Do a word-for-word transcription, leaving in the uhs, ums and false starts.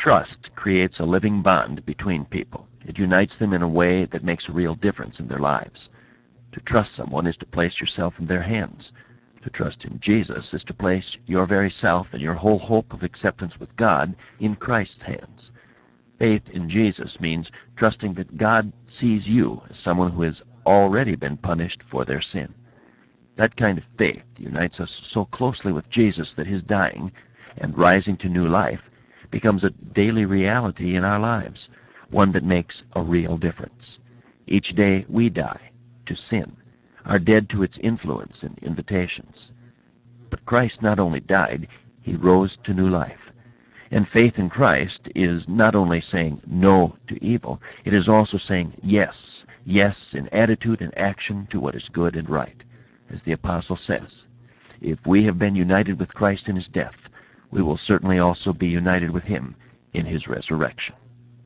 Trust creates a living bond between people. It unites them in a way that makes a real difference in their lives. To trust someone is to place yourself in their hands. To trust in Jesus is to place your very self and your whole hope of acceptance with God in Christ's hands. Faith in Jesus means trusting that God sees you as someone who has already been punished for their sin. That kind of faith unites us so closely with Jesus that his dying and rising to new life becomes a daily reality in our lives, one that makes a real difference. Each day we die to sin, are dead to its influence and invitations. But Christ not only died, he rose to new life. And faith in Christ is not only saying no to evil, it is also saying yes, yes in attitude and action to what is good and right. As the Apostle says, if we have been united with Christ in his death, we will certainly also be united with him in his resurrection.